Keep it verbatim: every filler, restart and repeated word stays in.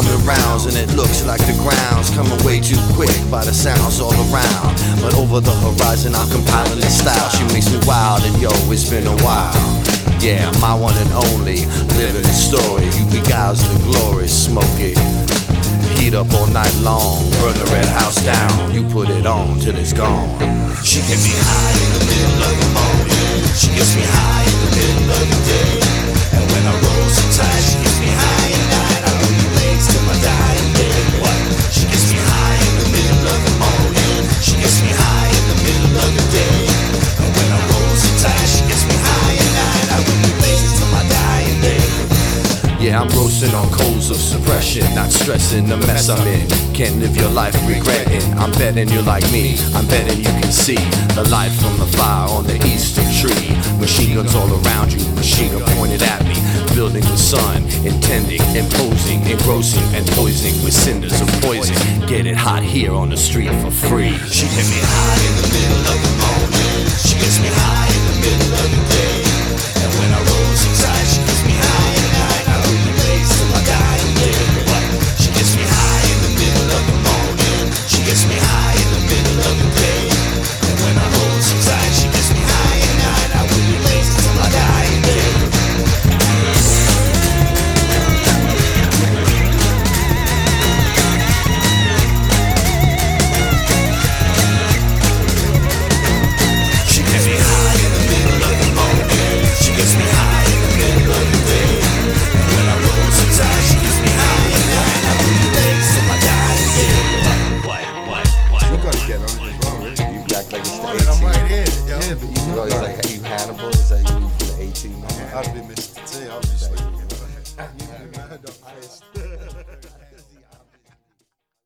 coming rounds, and it looks like the ground's coming way too quick by the sounds all around. But over the horizon, I'm compiling this style. She makes me wild, and yo, it's been a while. Yeah, my one and only, living the story. You beguiles the glory, smoke it. Heat up all night long, burn the red house down. You put it on till it's gone. She gets me high in the middle of the morning. She gets me high in the middle of the day. And when I roll so tight, she gets me high at night. I roll your legs till my dying day. What? She gets me high in the middle of the morning. She gets me high in the middle of the day. And when I roll so tight, she gets me high at night. I roll your legs till my dying day. Yeah, I'm roasting on coals of suppression, not stressing the mess I'm in. Can't live your life regretting. I'm betting you're like me. I'm betting you can see the light from the fire on the eastern tree. Machine guns all around you, machine gun pointed at me. Building the sun, intending, imposing, engrossing, and poisoning with cinders of poison. Get it hot here on the street for free. She gets me high in the middle of the morning. She gets me high in the middle of the day. And when I roll so tight, she gets me high at night. I roll the place till I die and live. What? She gets me high in the middle of the morning. She gets me high in the middle of the day. And when I roll so tight, she gets me high at night. I roll the place till I die and live. She gets me high in the middle of the morning. She gets me high in the middle of the day. And when I roll so tight, she gets me high at night. I roll the legs till I die and live. What? What? What? You gotta get on this wrong, right? You act like it's the I'm eighteen. right here, yo. Yeah, but you know, it's like, hey, you Hannibal? Is that you for the eighteen? I've been Mister T, obviously. You know, the highest.